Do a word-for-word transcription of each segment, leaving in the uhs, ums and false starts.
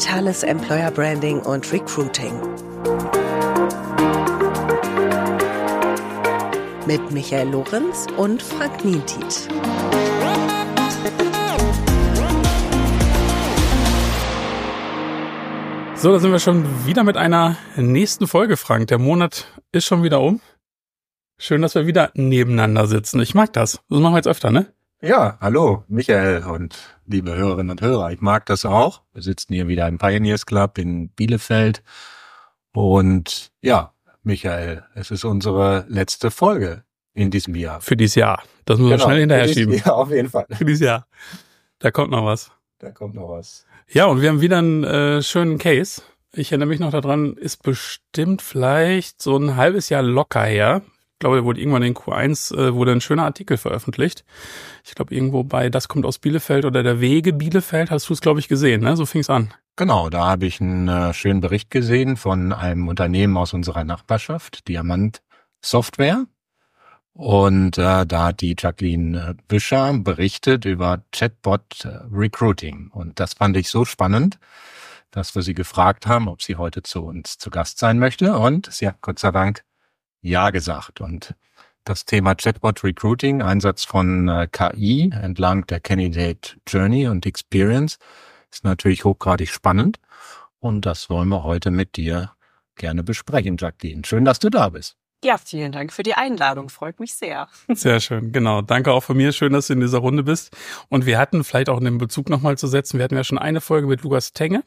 Digitales Employer Branding und Recruiting. Mit Michael Lorenz und Frank Nientit. So, da sind wir schon wieder mit einer nächsten Folge, Frank. Der Monat ist schon wieder um. Schön, dass wir wieder nebeneinander sitzen. Ich mag das. Das machen wir jetzt öfter, ne? Ja, hallo Michael und liebe Hörerinnen und Hörer. Ich mag das auch. Wir sitzen hier wieder im Pioneers Club in Bielefeld. Und ja, Michael, es ist unsere letzte Folge in diesem Jahr. Für dieses Jahr. Das müssen Genau, wir schnell hinterher für schieben. dieses, ja, auf jeden Fall. Für dieses Jahr. Da kommt noch was. Da kommt noch was. Ja, und wir haben wieder einen äh, schönen Case. Ich erinnere mich noch daran, ist bestimmt vielleicht so ein halbes Jahr locker her. Ich glaube, da wurde irgendwann in Q eins äh, wurde ein schöner Artikel veröffentlicht. Ich glaube, irgendwo bei Das kommt aus Bielefeld oder Der Wege Bielefeld hast du es, glaube ich, gesehen, ne? So fing es an. Genau, da habe ich einen äh, schönen Bericht gesehen von einem Unternehmen aus unserer Nachbarschaft, Diamant Software. Und äh, da hat die Jacqueline Büscher berichtet über Chatbot Recruiting. Und das fand ich so spannend, dass wir sie gefragt haben, ob sie heute zu uns zu Gast sein möchte. Und sie hat Gott sei Dank ja gesagt. Und das Thema Chatbot Recruiting, Einsatz von äh, K I entlang der Candidate Journey und Experience, ist natürlich hochgradig spannend. Und das wollen wir heute mit dir gerne besprechen, Jacqueline. Schön, dass du da bist. Ja, vielen Dank für die Einladung. Freut mich sehr. Sehr schön, genau. Danke auch von mir. Schön, dass du in dieser Runde bist. Und wir hatten vielleicht auch einen Bezug nochmal zu setzen. Wir hatten ja schon eine Folge mit Lukas Tenge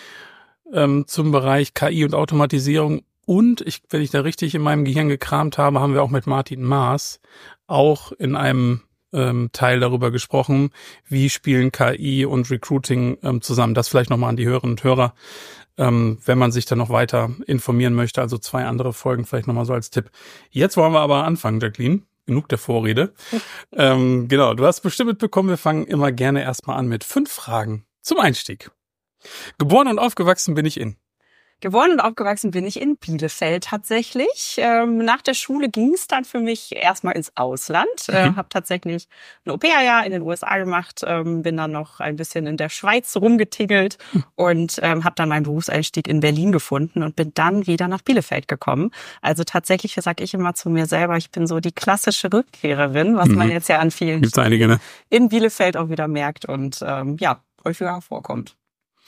ähm, zum Bereich K I und Automatisierung. Und ich, wenn ich da richtig in meinem Gehirn gekramt habe, haben wir auch mit Martin Maas auch in einem ähm, Teil darüber gesprochen, wie spielen K I und Recruiting ähm, zusammen. Das vielleicht nochmal an die Hörerinnen und Hörer, ähm, wenn man sich da noch weiter informieren möchte. Also zwei andere Folgen vielleicht nochmal so als Tipp. Jetzt wollen wir aber anfangen, Jacqueline. Genug der Vorrede. ähm, genau, du hast bestimmt mitbekommen, wir fangen immer gerne erstmal an mit fünf Fragen zum Einstieg. Geboren und aufgewachsen bin ich in? Geboren und aufgewachsen bin ich in Bielefeld tatsächlich. Ähm, nach der Schule ging es dann für mich erstmal ins Ausland. Mhm. Äh, habe tatsächlich ein Au-pair-Jahr in den U S A gemacht, ähm, bin dann noch ein bisschen in der Schweiz rumgetingelt mhm. und ähm, habe dann meinen Berufseinstieg in Berlin gefunden und bin dann wieder nach Bielefeld gekommen. Also tatsächlich sage ich immer zu mir selber, ich bin so die klassische Rückkehrerin, was mhm. man jetzt ja an vielen Gibt's einige, ne? in Bielefeld auch wieder merkt und ähm, ja, häufiger vorkommt.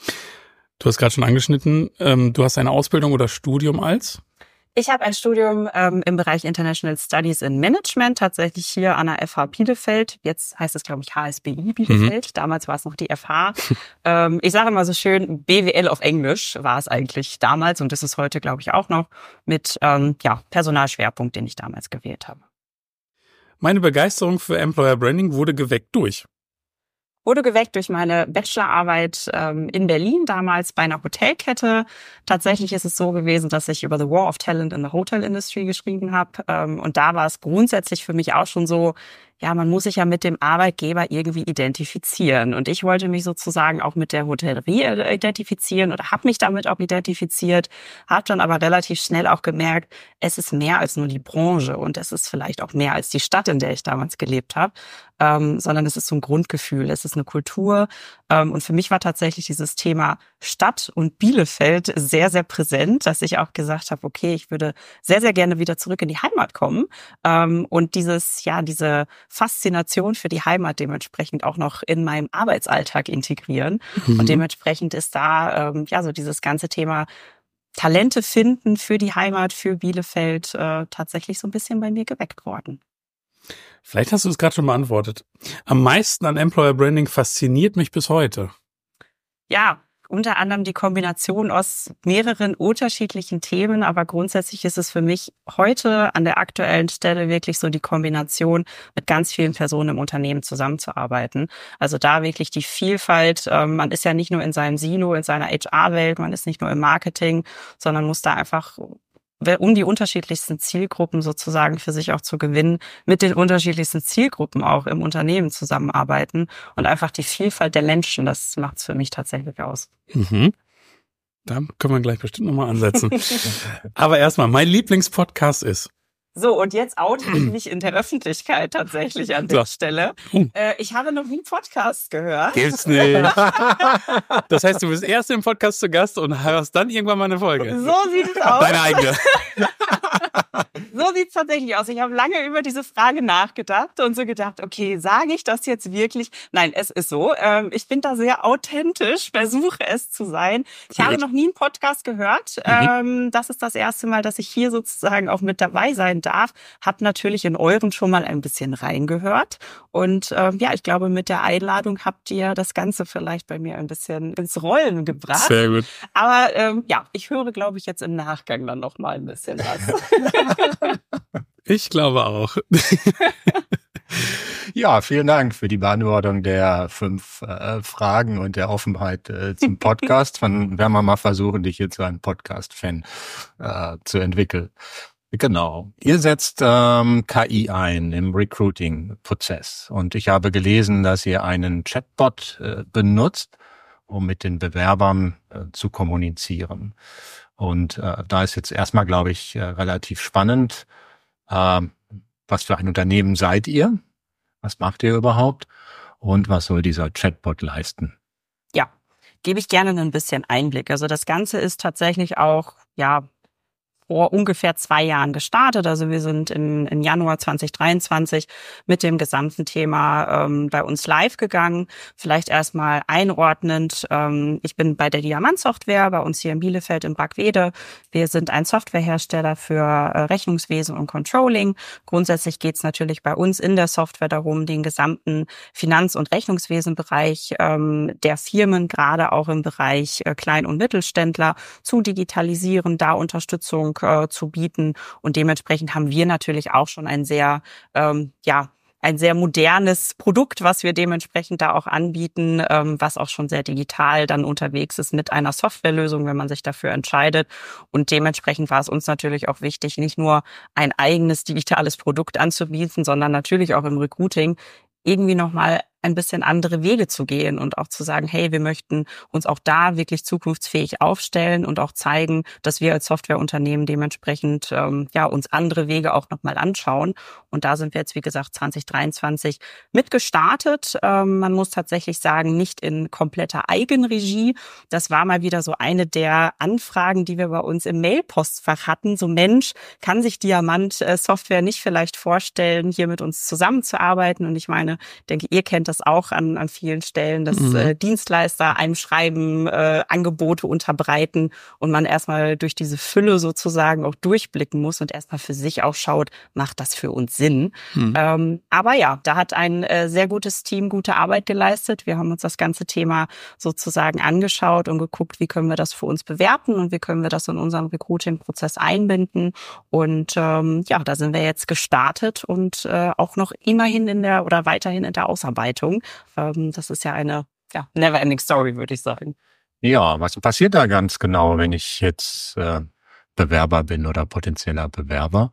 Du hast gerade schon angeschnitten, ähm, du hast eine Ausbildung oder Studium als? Ich habe ein Studium ähm, im Bereich International Studies in Management, tatsächlich hier an der F H Bielefeld. Jetzt heißt es, glaube ich, H S B I Bielefeld. Mhm. Damals war es noch die F H. ähm, ich sage immer so schön, B W L auf Englisch war es eigentlich damals und das ist heute, glaube ich, auch noch mit ähm, ja Personalschwerpunkt, den ich damals gewählt habe. Meine Begeisterung für Employer Branding wurde geweckt durch? Wurde geweckt durch meine Bachelorarbeit ähm, in Berlin, damals bei einer Hotelkette. Tatsächlich ist es so gewesen, dass ich über The War of Talent in the Hotel Industry geschrieben habe. Ähm, und da war es grundsätzlich für mich auch schon so, ja, man muss sich ja mit dem Arbeitgeber irgendwie identifizieren. Und ich wollte mich sozusagen auch mit der Hotellerie identifizieren oder habe mich damit auch identifiziert, habe dann aber relativ schnell auch gemerkt, es ist mehr als nur die Branche und es ist vielleicht auch mehr als die Stadt, in der ich damals gelebt habe, ähm, sondern es ist so ein Grundgefühl, es ist eine Kultur. Ähm, und für mich war tatsächlich dieses Thema Stadt und Bielefeld sehr, sehr präsent, dass ich auch gesagt habe, okay, ich würde sehr, sehr gerne wieder zurück in die Heimat kommen ähm, und dieses, ja, diese Faszination für die Heimat dementsprechend auch noch in meinem Arbeitsalltag integrieren. Mhm. Und dementsprechend ist da ähm, ja so dieses ganze Thema Talente finden für die Heimat, für Bielefeld äh, tatsächlich so ein bisschen bei mir geweckt worden. Vielleicht hast du es gerade schon beantwortet. Am meisten an Employer Branding fasziniert mich bis heute. Ja, unter anderem die Kombination aus mehreren unterschiedlichen Themen, aber grundsätzlich ist es für mich heute an der aktuellen Stelle wirklich so die Kombination, mit ganz vielen Personen im Unternehmen zusammenzuarbeiten. Also da wirklich die Vielfalt, man ist ja nicht nur in seinem Silo, in seiner H R-Welt, man ist nicht nur im Marketing, sondern muss da einfach, um die unterschiedlichsten Zielgruppen sozusagen für sich auch zu gewinnen, mit den unterschiedlichsten Zielgruppen auch im Unternehmen zusammenarbeiten und einfach die Vielfalt der Menschen, das macht's für mich tatsächlich aus. Mhm. Da können wir gleich bestimmt nochmal ansetzen. Aber erstmal, mein Lieblingspodcast ist? So, und jetzt oute ich mich in der Öffentlichkeit tatsächlich an der Stelle. Äh, ich habe noch nie einen Podcast gehört. Gibt's nicht. Das heißt, du bist erst im Podcast zu Gast und hörst dann irgendwann mal eine Folge. So sieht es aus. Deine eigene. So sieht's tatsächlich aus. Ich habe lange über diese Frage nachgedacht und so gedacht, okay, sage ich das jetzt wirklich? Nein, es ist so. Ähm, ich bin da sehr authentisch, versuche es zu sein. Ich habe noch nie einen Podcast gehört. Mhm. Ähm, das ist das erste Mal, dass ich hier sozusagen auch mit dabei sein darf. Hab natürlich in euren schon mal ein bisschen reingehört. Und ähm, ja, ich glaube, mit der Einladung habt ihr das Ganze vielleicht bei mir ein bisschen ins Rollen gebracht. Sehr gut. Aber ähm, ja, ich höre, glaube ich, jetzt im Nachgang dann noch mal ein bisschen was. Ich glaube auch. Ja, vielen Dank für die Beantwortung der fünf äh, Fragen und der Offenheit äh, zum Podcast. Dann werden wir mal versuchen, dich hier zu einem Podcast-Fan äh, zu entwickeln. Genau. Ihr setzt ähm, K I ein im Recruiting-Prozess. Und ich habe gelesen, dass ihr einen Chatbot äh, benutzt, um mit den Bewerbern äh, zu kommunizieren. Und äh, da ist jetzt erstmal, glaube ich, äh, relativ spannend. Äh, was für ein Unternehmen seid ihr? Was macht ihr überhaupt? Und was soll dieser Chatbot leisten? Ja, gebe ich gerne ein bisschen Einblick. Also das Ganze ist tatsächlich auch, ja, vor ungefähr zwei Jahren gestartet. Also wir sind im, im Januar zwanzig dreiundzwanzig mit dem gesamten Thema ähm, bei uns live gegangen. Vielleicht erstmal einordnend. Ähm, ich bin bei der Diamant Software, bei uns hier in Bielefeld im Brackwede. Wir sind ein Softwarehersteller für äh, Rechnungswesen und Controlling. Grundsätzlich geht es natürlich bei uns in der Software darum, den gesamten Finanz- und Rechnungswesenbereich ähm, der Firmen, gerade auch im Bereich äh, Klein- und Mittelständler, zu digitalisieren, da Unterstützung zu bieten. Und dementsprechend haben wir natürlich auch schon ein sehr, ähm, ja, ein sehr modernes Produkt, was wir dementsprechend da auch anbieten, ähm, was auch schon sehr digital dann unterwegs ist mit einer Softwarelösung, wenn man sich dafür entscheidet. Und dementsprechend war es uns natürlich auch wichtig, nicht nur ein eigenes digitales Produkt anzubieten, sondern natürlich auch im Recruiting irgendwie nochmal ein bisschen andere Wege zu gehen und auch zu sagen, hey, wir möchten uns auch da wirklich zukunftsfähig aufstellen und auch zeigen, dass wir als Softwareunternehmen dementsprechend ähm, ja uns andere Wege auch nochmal anschauen. Und da sind wir jetzt, wie gesagt, zwanzig dreiundzwanzig mit gestartet. Ähm, man muss tatsächlich sagen, nicht in kompletter Eigenregie. Das war mal wieder so eine der Anfragen, die wir bei uns im Mailpostfach hatten. So, Mensch, kann sich Diamant äh, Software nicht vielleicht vorstellen, hier mit uns zusammenzuarbeiten? Und ich meine, denke, ihr kennt das auch an, an vielen Stellen, dass mhm. äh, Dienstleister einem schreiben, äh, Angebote unterbreiten und man erstmal durch diese Fülle sozusagen auch durchblicken muss und erstmal für sich auch schaut, macht das für uns Sinn? Mhm. Ähm, aber ja, da hat ein äh, sehr gutes Team gute Arbeit geleistet. Wir haben uns das ganze Thema sozusagen angeschaut und geguckt, wie können wir das für uns bewerten und wie können wir das in unseren Recruiting-Prozess einbinden. Und ähm, ja, da sind wir jetzt gestartet und äh, auch noch immerhin in der oder weiterhin in der Ausarbeitung. Das ist ja eine ja, never-ending Story, würde ich sagen. Ja, was passiert da ganz genau, wenn ich jetzt äh, Bewerber bin oder potenzieller Bewerber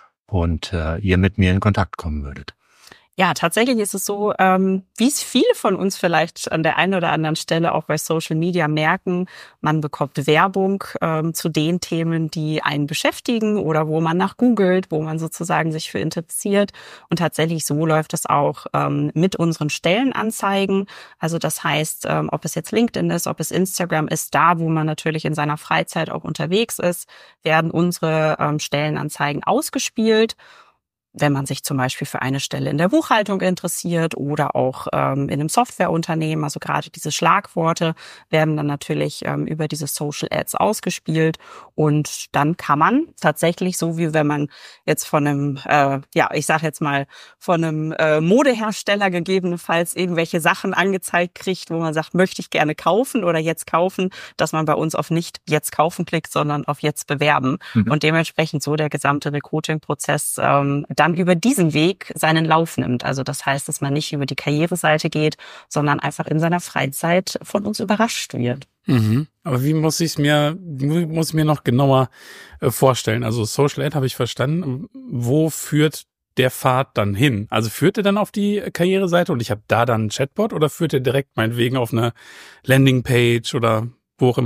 und äh, ihr mit mir in Kontakt kommen würdet? Ja, tatsächlich ist es so, ähm, wie es viele von uns vielleicht an der einen oder anderen Stelle auch bei Social Media merken, man bekommt Werbung ähm, zu den Themen, die einen beschäftigen oder wo man nach googelt, wo man sozusagen sich für interessiert. Und tatsächlich so läuft es auch ähm, mit unseren Stellenanzeigen. Also das heißt, ähm, ob es jetzt LinkedIn ist, ob es Instagram ist, da wo man natürlich in seiner Freizeit auch unterwegs ist, werden unsere ähm, Stellenanzeigen ausgespielt. Wenn man sich zum Beispiel für eine Stelle in der Buchhaltung interessiert oder auch ähm, in einem Softwareunternehmen, also gerade diese Schlagworte werden dann natürlich ähm, über diese Social Ads ausgespielt und dann kann man tatsächlich, so wie wenn man jetzt von einem, äh, ja, ich sage jetzt mal, von einem äh, Modehersteller gegebenenfalls irgendwelche Sachen angezeigt kriegt, wo man sagt, möchte ich gerne kaufen oder jetzt kaufen, dass man bei uns auf nicht jetzt kaufen klickt, sondern auf jetzt bewerben mhm. und dementsprechend so der gesamte Recruiting-Prozess ähm, dann über diesen Weg seinen Lauf nimmt. Also das heißt, dass man nicht über die Karriereseite geht, sondern einfach in seiner Freizeit von uns überrascht wird. Mhm. Aber wie muss ich es mir, wie muss ich mir noch genauer äh, vorstellen? Also Social Ad habe ich verstanden. Wo führt der Pfad dann hin? Also führt er dann auf die Karriereseite und ich habe da dann einen Chatbot oder führt er direkt meinetwegen auf eine Landingpage oder wo auch immer?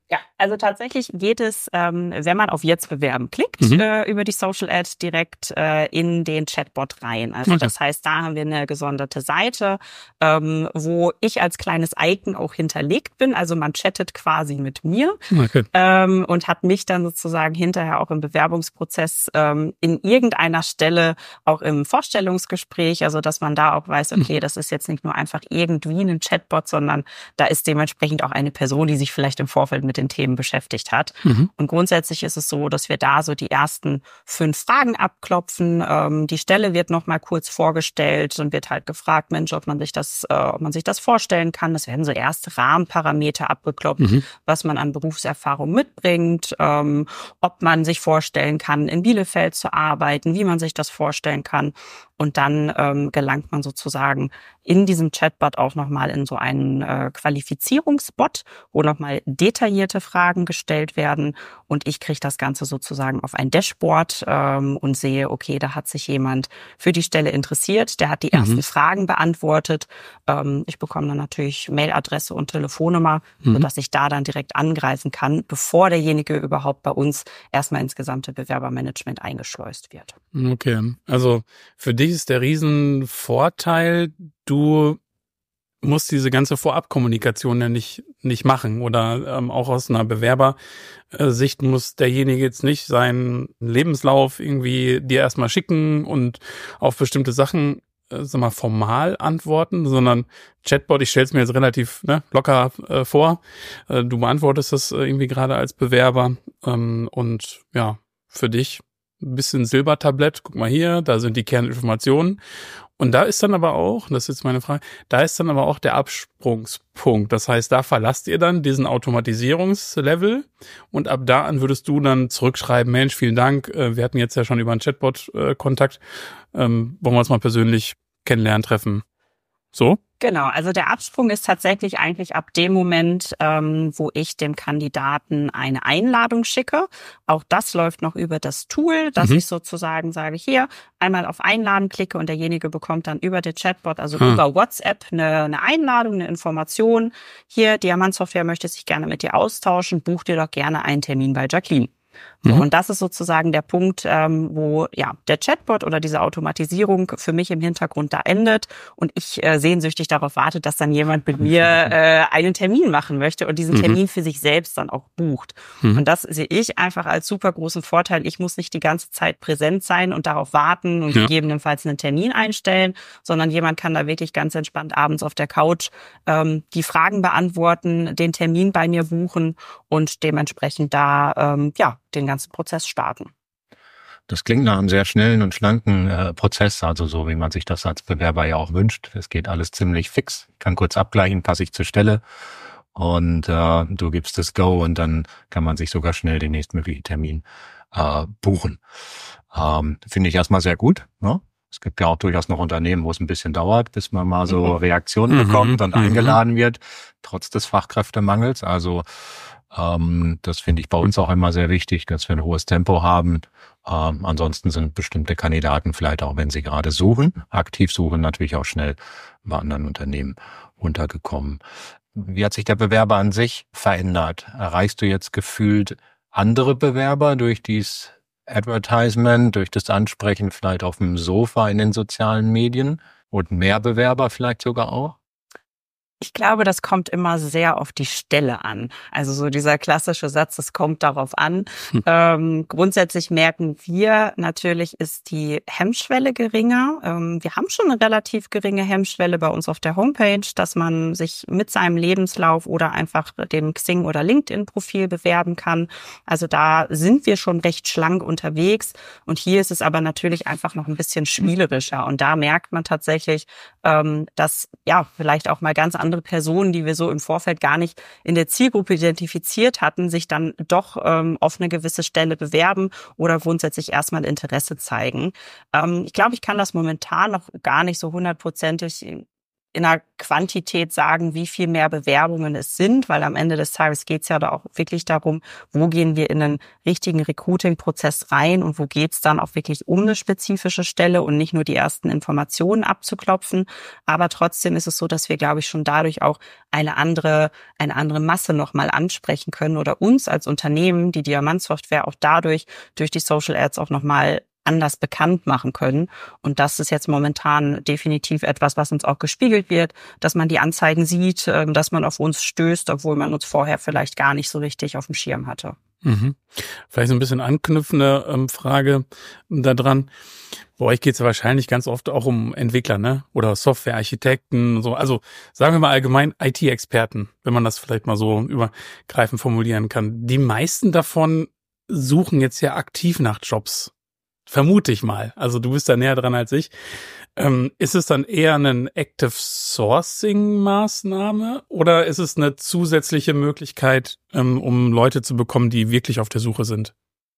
Ja, also tatsächlich geht es, ähm, wenn man auf Jetzt bewerben klickt, mhm. äh, über die Social Ad direkt äh, in den Chatbot rein. Also okay. Das heißt, da haben wir eine gesonderte Seite, ähm, wo ich als kleines Icon auch hinterlegt bin. Also man chattet quasi mit mir okay. ähm, und hat mich dann sozusagen hinterher auch im Bewerbungsprozess ähm, in irgendeiner Stelle, auch im Vorstellungsgespräch, also dass man da auch weiß, okay, mhm. das ist jetzt nicht nur einfach irgendwie ein Chatbot, sondern da ist dementsprechend auch eine Person, die sich vielleicht im Vorfeld mit den Themen beschäftigt hat. Mhm. Und grundsätzlich ist es so, dass wir da so die ersten fünf Fragen abklopfen. Ähm, die Stelle wird nochmal kurz vorgestellt und wird halt gefragt, Mensch, ob man sich das, äh, ob man sich das vorstellen kann. Das werden so erste Rahmenparameter abgeklopft, mhm. was man an Berufserfahrung mitbringt, ähm, ob man sich vorstellen kann, in Bielefeld zu arbeiten, wie man sich das vorstellen kann. Und dann ähm, gelangt man sozusagen in diesem Chatbot auch nochmal in so einen äh, Qualifizierungsbot, wo nochmal detaillierte Fragen gestellt werden. Und ich kriege das Ganze sozusagen auf ein Dashboard ähm, und sehe, okay, da hat sich jemand für die Stelle interessiert, der hat die ersten mhm. Fragen beantwortet. Ähm, ich bekomme dann natürlich Mailadresse und Telefonnummer, mhm. sodass ich da dann direkt angreifen kann, bevor derjenige überhaupt bei uns erstmal ins gesamte Bewerbermanagement eingeschleust wird. Okay, also für dich ist der Riesenvorteil, du musst diese ganze Vorabkommunikation ja nicht nicht machen oder ähm, auch aus einer Bewerbersicht muss derjenige jetzt nicht seinen Lebenslauf irgendwie dir erstmal schicken und auf bestimmte Sachen äh, sag mal formal antworten, sondern Chatbot, ich stelle es mir jetzt relativ ne, locker äh, vor, äh, du beantwortest das äh, irgendwie gerade als Bewerber ähm, und ja, für dich ein bisschen Silbertablett, guck mal hier, da sind die Kerninformationen. Und da ist dann aber auch, das ist jetzt meine Frage, da ist dann aber auch der Absprungspunkt. Das heißt, da verlasst ihr dann diesen Automatisierungslevel und ab da an würdest du dann zurückschreiben, Mensch, vielen Dank, wir hatten jetzt ja schon über einen Chatbot äh, Kontakt, ähm, wollen wir uns mal persönlich kennenlernen, treffen. So? Genau, also der Absprung ist tatsächlich eigentlich ab dem Moment, ähm, wo ich dem Kandidaten eine Einladung schicke. Auch das läuft noch über das Tool, dass mhm. ich sozusagen sage, hier einmal auf Einladen klicke und derjenige bekommt dann über den Chatbot, also hm. über WhatsApp eine, eine Einladung, eine Information. Hier, Diamant Software möchte sich gerne mit dir austauschen, buch dir doch gerne einen Termin bei Jacqueline. So, mhm. Und das ist sozusagen der Punkt, ähm, wo ja der Chatbot oder diese Automatisierung für mich im Hintergrund da endet und ich äh, sehnsüchtig darauf warte, dass dann jemand mit mir äh, einen Termin machen möchte und diesen mhm. Termin für sich selbst dann auch bucht. Mhm. Und das sehe ich einfach als super großen Vorteil. Ich muss nicht die ganze Zeit präsent sein und darauf warten und ja. gegebenenfalls einen Termin einstellen, sondern jemand kann da wirklich ganz entspannt abends auf der Couch ähm, die Fragen beantworten, den Termin bei mir buchen und dementsprechend da ähm, ja den ganzen Prozess starten. Das klingt nach einem sehr schnellen und schlanken äh, Prozess, also so wie man sich das als Bewerber ja auch wünscht. Es geht alles ziemlich fix, kann kurz abgleichen, passe ich zur Stelle und äh, du gibst das Go und dann kann man sich sogar schnell den nächstmöglichen Termin äh, buchen. Ähm, finde ich erstmal sehr gut, ne? Es gibt ja auch durchaus noch Unternehmen, wo es ein bisschen dauert, bis man mal so Reaktionen mhm. bekommt und mhm. eingeladen wird, trotz des Fachkräftemangels. Also Ähm, das finde ich bei uns auch immer sehr wichtig, dass wir ein hohes Tempo haben. Ähm, ansonsten sind bestimmte Kandidaten vielleicht auch, wenn sie gerade suchen, aktiv suchen, natürlich auch schnell bei anderen Unternehmen untergekommen. Wie hat sich der Bewerber an sich verändert? Erreichst du jetzt gefühlt andere Bewerber durch dieses Advertisement, durch das Ansprechen vielleicht auf dem Sofa in den sozialen Medien und mehr Bewerber vielleicht sogar auch? Ich glaube, das kommt immer sehr auf die Stelle an. Also so dieser klassische Satz, es kommt darauf an. Hm. Ähm, grundsätzlich merken wir natürlich, ist die Hemmschwelle geringer. Ähm, wir haben schon eine relativ geringe Hemmschwelle bei uns auf der Homepage, dass man sich mit seinem Lebenslauf oder einfach dem Xing- oder LinkedIn-Profil bewerben kann. Also da sind wir schon recht schlank unterwegs. Und hier ist es aber natürlich einfach noch ein bisschen spielerischer. Und da merkt man tatsächlich, ähm, dass ja vielleicht auch mal ganz andere andere Personen, die wir so im Vorfeld gar nicht in der Zielgruppe identifiziert hatten, sich dann doch ähm, auf eine gewisse Stelle bewerben oder grundsätzlich erstmal Interesse zeigen. Ähm, ich glaube, ich kann das momentan noch gar nicht so hundertprozentig in einer Quantität sagen, wie viel mehr Bewerbungen es sind, weil am Ende des Tages geht es ja da auch wirklich darum, wo gehen wir in einen richtigen Recruiting-Prozess rein und wo geht es dann auch wirklich um eine spezifische Stelle und nicht nur die ersten Informationen abzuklopfen. Aber trotzdem ist es so, dass wir, glaube ich, schon dadurch auch eine andere, eine andere Masse nochmal ansprechen können oder uns als Unternehmen, die Diamant-Software, auch dadurch durch die Social Ads auch nochmal anders bekannt machen können. Und das ist jetzt momentan definitiv etwas, was uns auch gespiegelt wird, dass man die Anzeigen sieht, dass man auf uns stößt, obwohl man uns vorher vielleicht gar nicht so richtig auf dem Schirm hatte. Mhm. Vielleicht so ein bisschen anknüpfende ähm, Frage da dran. Bei euch geht es ja wahrscheinlich ganz oft auch um Entwickler, ne? Oder Softwarearchitekten und so. Also sagen wir mal allgemein I T-Experten, wenn man das vielleicht mal so übergreifend formulieren kann. Die meisten davon suchen jetzt ja aktiv nach Jobs. Vermute ich mal. Also du bist da näher dran als ich. Ähm, ist es dann eher eine Active Sourcing Maßnahme oder ist es eine zusätzliche Möglichkeit, ähm, um Leute zu bekommen, die wirklich auf der Suche sind?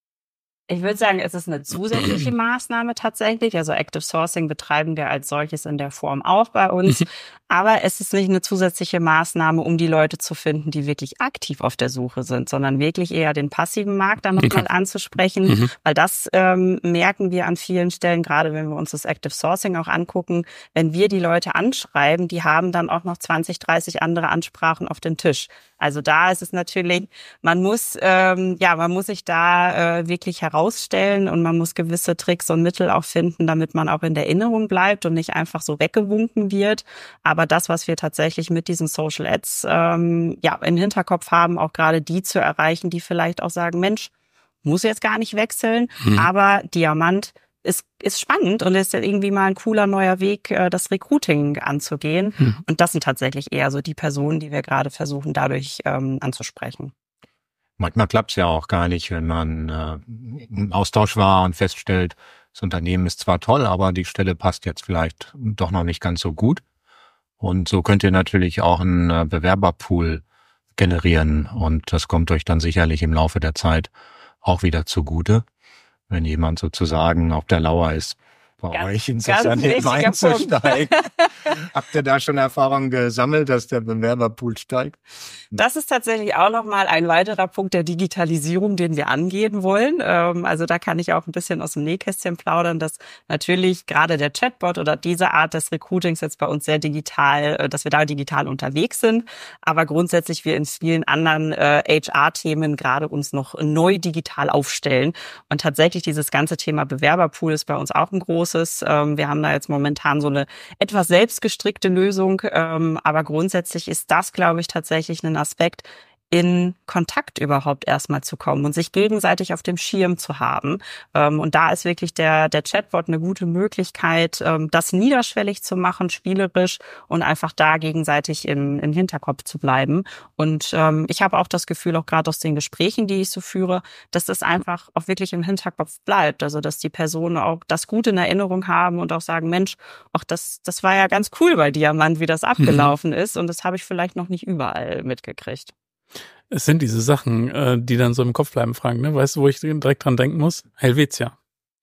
Ich würde sagen, es ist eine zusätzliche Maßnahme tatsächlich. Also Active Sourcing betreiben wir als solches in der Form auch bei uns. Aber es ist nicht eine zusätzliche Maßnahme, um die Leute zu finden, die wirklich aktiv auf der Suche sind, sondern wirklich eher den passiven Markt dann nochmal anzusprechen. Mhm. Weil das ähm, merken wir an vielen Stellen, gerade wenn wir uns das Active Sourcing auch angucken. Wenn wir die Leute anschreiben, die haben dann auch noch zwanzig, dreißig andere Ansprachen auf den Tisch. Also da ist es natürlich, man muss, ähm, ja, man muss sich da äh, wirklich herausstellen und man muss gewisse Tricks und Mittel auch finden, damit man auch in der Erinnerung bleibt und nicht einfach so weggewunken wird. Aber das, was wir tatsächlich mit diesen Social Ads ähm, ja im Hinterkopf haben, auch gerade die zu erreichen, die vielleicht auch sagen, Mensch, muss jetzt gar nicht wechseln, mhm. aber Diamant ist ist spannend und ist irgendwie mal ein cooler neuer Weg, das Recruiting anzugehen. Mhm. Und das sind tatsächlich eher so die Personen, die wir gerade versuchen, dadurch ähm, anzusprechen. Manchmal klappt's ja auch gar nicht, wenn man äh, im Austausch war und feststellt, das Unternehmen ist zwar toll, aber die Stelle passt jetzt vielleicht doch noch nicht ganz so gut. Und so könnt ihr natürlich auch einen äh, Bewerberpool generieren und das kommt euch dann sicherlich im Laufe der Zeit auch wieder zugute, wenn jemand sozusagen auf der Lauer ist, bei ganz, euch ins Unternehmen einzusteigen. Habt ihr da schon Erfahrungen gesammelt, dass der Bewerberpool steigt? Das ist tatsächlich auch nochmal ein weiterer Punkt der Digitalisierung, den wir angehen wollen. Also da kann ich auch ein bisschen aus dem Nähkästchen plaudern, dass natürlich gerade der Chatbot oder diese Art des Recruitings jetzt bei uns sehr digital, dass wir da digital unterwegs sind. Aber grundsätzlich wir in vielen anderen H R-Themen gerade uns noch neu digital aufstellen. Und tatsächlich dieses ganze Thema Bewerberpool ist bei uns auch ein großes. Wir haben da jetzt momentan so eine etwas selbstgestrickte Lösung, aber grundsätzlich ist das, glaube ich, tatsächlich ein Aspekt, in Kontakt überhaupt erstmal zu kommen und sich gegenseitig auf dem Schirm zu haben. Und da ist wirklich der der Chatbot eine gute Möglichkeit, das niederschwellig zu machen, spielerisch und einfach da gegenseitig im, im Hinterkopf zu bleiben. Und ähm, ich habe auch das Gefühl, auch gerade aus den Gesprächen, die ich so führe, dass das einfach auch wirklich im Hinterkopf bleibt. Also dass die Personen auch das Gute in Erinnerung haben und auch sagen, Mensch, auch das das war ja ganz cool bei Diamant, wie das abgelaufen mhm. ist. Und das habe ich vielleicht noch nicht überall mitgekriegt. Es sind diese Sachen, äh, die dann so im Kopf bleiben, Frank, ne? Weißt du, wo ich direkt dran denken muss? Helvetia.